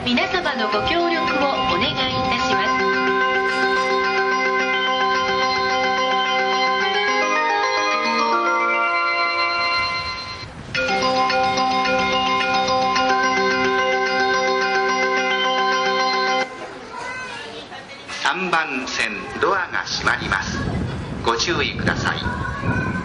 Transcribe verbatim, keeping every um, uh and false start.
皆様のご協力をお願いいたします。 さんばん線ドアが閉まります。ご注意ください。